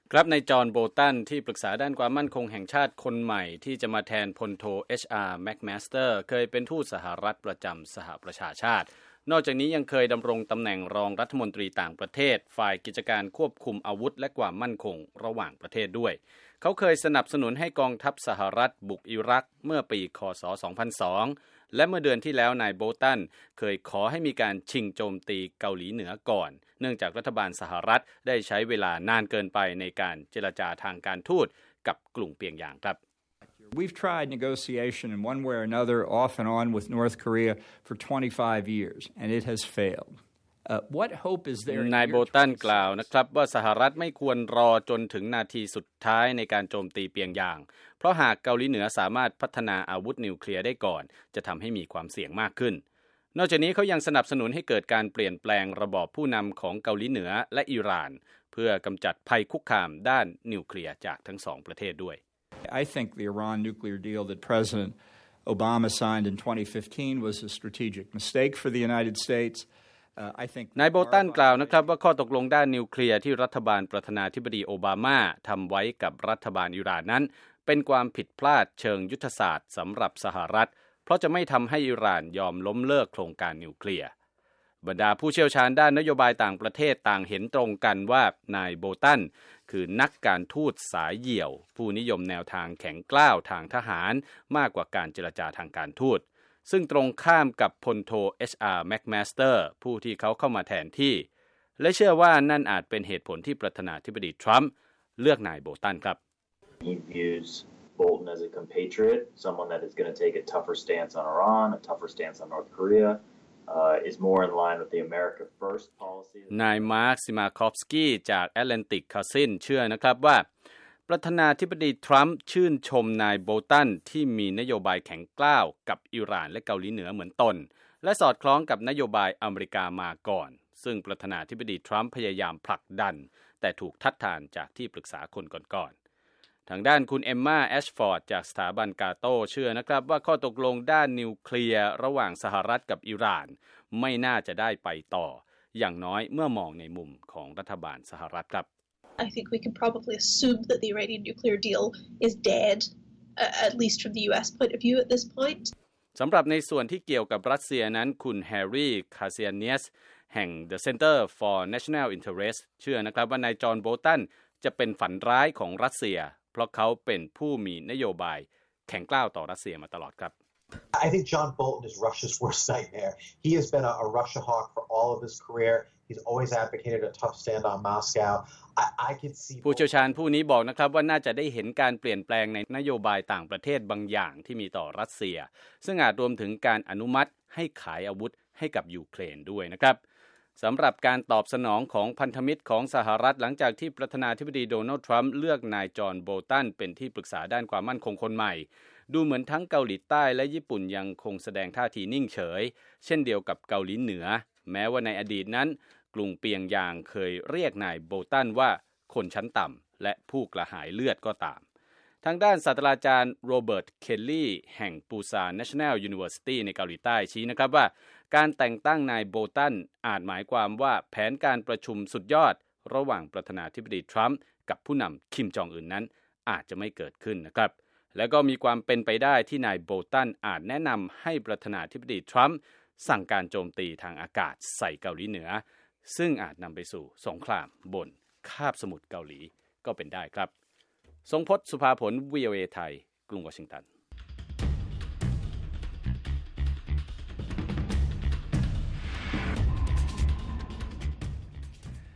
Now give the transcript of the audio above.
ครับนายจอห์นโบตันที่ปรึกษาด้านความมั่นคงแห่งชาติคนใหม่ที่จะมาแทนพลโท HR แม็กแมสเตอร์เคยเป็นทูตสหรัฐประจำสหประชาชาตินอกจากนี้ยังเคยดำรงตำแหน่งรองรัฐมนตรีต่างประเทศฝ่ายกิจการควบคุมอาวุธและความมั่นคงระหว่างประเทศด้วยเขาเคยสนับสนุนให้กองทัพสหรัฐบุกอิรักเมื่อปีคศ2002และเมื่อเดือนที่แล้วนายโบตันเคยขอให้มีการชิงโจมตีเกาหลีเหนือก่อนเนื่องจากรัฐบาลสหรัฐได้ใช้เวลานานเกินไปในการเจรจาทางการทูตกับกลุ่มเปียงยางครับ We've tried negotiation in one way or another off and on with North Korea for 25 years and it has failed. What hope is there นายโบตันกล่าวนะครับว่าสหรัฐไม่ควรรอจนถึงนาทีสุดท้ายในการโจมตีเปียงยางเพราะหากเกาหลีเหนือสามารถพัฒนาอาวุธนิวเคลียร์ได้ก่อนจะทำให้มีความเสี่ยงมากขึ้นนอกจากนี้เขายังสนับสนุนให้เกิดการเปลี่ยนแปลงระบอบผู้นำของเกาหลีเหนือและอิหร่านเพื่อกำจัดภัยคุกคามด้านนิวเคลียร์จากทั้งสองประเทศด้วย I think the Iran nuclear deal that President Obama signed in 2015 was a strategic mistake for the United States. นายโบตันกล่าวนะครับว่าข้อตกลงด้านนิวเคลียร์ที่รัฐบาลประธานาธิบดีโอบามาทำไว้กับรัฐบาลอิหร่านนั้นเป็นความผิดพลาดเชิงยุทธศาสตร์สำหรับสหรัฐเพราะจะไม่ทำให้อิหร่านยอมล้มเลิกโครงการนิวเคลียร์บรรดาผู้เชี่ยวชาญด้านนโยบายต่างประเทศต่างเห็นตรงกันว่านายโบตันคือนักการทูตสายเหี่ยวผู้นิยมแนวทางแข็งกร้าวทางทหารมากกว่าการเจรจาทางการทูตซึ่งตรงข้ามกับพลโท HR แม็กแมสเตอร์ผู้ที่เขาเข้ามาแทนที่และเชื่อว่านั่นอาจเป็นเหตุผลที่ประธานาธิบดีทรัมป์เลือกนายโบตันครับ He views Bolton as a compatriot, someone that is going to take a tougher stance on Iran, a tougher stance on North Korea.is more in line with the America First policy นายมาร์คซิมาคอฟสกี้จาก Atlantic Council เชื่อนะครับว่าประธานาธิบดีทรัมป์ชื่นชมนายโบตันที่มีนโยบายแข็งกร้าวกับอิหร่านและเกาหลีเหนือเหมือนตนและสอดคล้องกับนโยบายอเมริกามาก่อนซึ่งประธานาธิบดีทรัมป์พยายามผลักดันแต่ถูกทัดทานจากที่ปรึกษาคนก่อนๆทางด้านคุณเอมมาแอชฟอร์ดจากสถาบันกาโตเชื่อนะครับว่าข้อตกลงด้านนิวเคลียร์ระหว่างสหรัฐกับอิหร่านไม่น่าจะได้ไปต่ออย่างน้อยเมื่อมองในมุมของรัฐบาลสหรัฐครับ I think we can probably assume that the Iranian nuclear deal is dead, at least from the US point of view at this point. สำหรับในส่วนที่เกี่ยวกับรัสเซียนั้นคุณแฮร์รี่คาเซียเนียสแห่ง The Center for National Interest เชื่อนะครับว่านายจอห์นโบตันจะเป็นฝันร้ายของรัสเซียเพราะเขาเป็นผู้มีนโยบายแข็งกร้าวต่อรัสเซียมาตลอดครับ I think John Bolton is Russia's worst nightmare. He has been a Russia hawk for all of his career. He's always advocated a tough stand on Moscow. I can see ผู้เชี่ยวชาญผู้นี้บอกนะครับว่าน่าจะได้เห็นการเปลี่ยนแปลงในนโยบายต่างประเทศบางอย่างที่มีต่อรัสเซียซึ่งอาจรวมถึงการอนุมัติให้ขายอาวุธให้กับยูเครนด้วยนะครับสำหรับการตอบสนองของพันธมิตรของสหรัฐหลังจากที่ประธานาธิบดีโดนัลด์ทรัมป์เลือกนายจอห์นโบตันเป็นที่ปรึกษาด้านความมั่นคงคนใหม่ดูเหมือนทั้งเกาหลีใต้และญี่ปุ่นยังคงแสดงท่าทีนิ่งเฉยเช่นเดียวกับเกาหลีเหนือแม้ว่าในอดีตนั้นกรุงเปียงยางเคยเรียกนายโบตันว่าคนชั้นต่ำและผู้กระหายเลือดก็ตามทางด้านศาสตราจารย์โรเบิร์ตเคลลี่แห่งปูซาน National University ในเกาหลีใต้ชี้นะครับว่าการแต่งตั้งนายโบตันอาจหมายความว่าแผนการประชุมสุดยอดระหว่างประธานาธิบดีทรัมป์กับผู้นำคิมจองอึนนั้นอาจจะไม่เกิดขึ้นนะครับแล้วก็มีความเป็นไปได้ที่นายโบตันอาจแนะนำให้ประธานาธิบดีทรัมป์สั่งการโจมตีทางอากาศใส่เกาหลีเหนือซึ่งอาจนำไปสู่สงครามบนคาบสมุทรเกาหลีก็เป็นได้ครับทรงพจน์ สุภาผล VOA ไทยกรุงวอชิงตัน